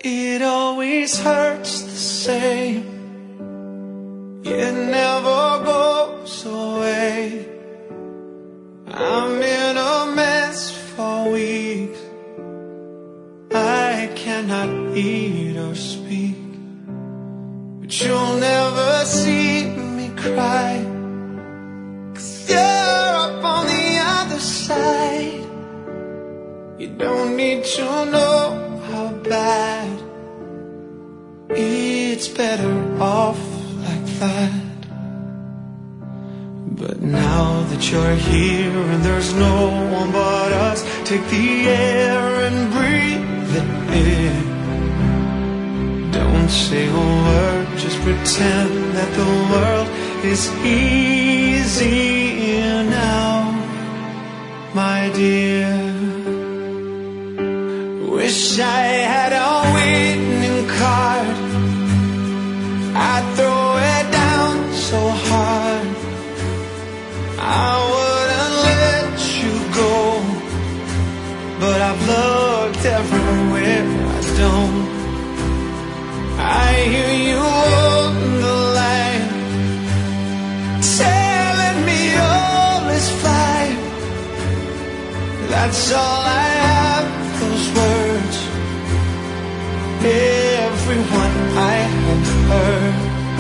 It always hurts the same. It never goes away. I'm in a mess for weeks. I cannot eat or speak, but you'll never see me cry, 'cause you're up on the other side. You don't need to know how bad. It's better off like that. But now that you're here and there's no one but us, take the air and breathe it in. Don't say a word, just pretend that the world is easier now, my dear. Wish I had a winning card, I'd throw it down so hard. I wouldn't let you go, but I've looked everywhere, I don't. I hear you on the line, telling me all is fine. That's all I have, those words, everyone I have heard.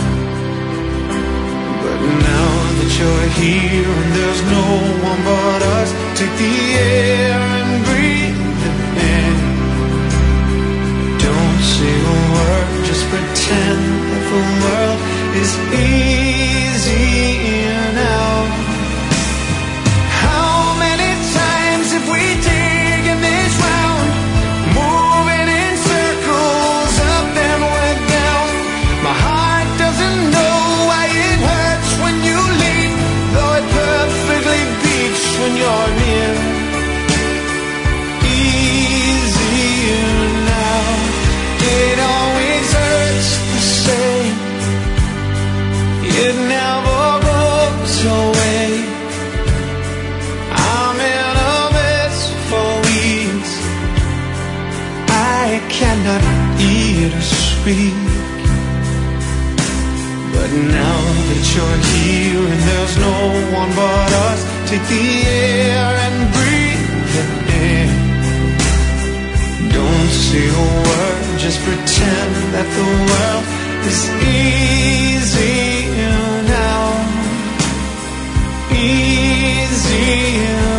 But now that you're here and there's no one but us, take the air and breathe it in. Don't say a word, just pretend that the world is easier now. How many times have we taken this round, moving in circles, up and we're down? My heart doesn't know why it hurts when you leave, though it perfectly beats when you're near. Easier now. It always hurts the same. It never goes away. I'm in a mess for weeks. I cannot eat or speak. But now that you're here and there's no one but us, take the air and breathe it in. Don't say a word, just pretend that the world is easier now. Easier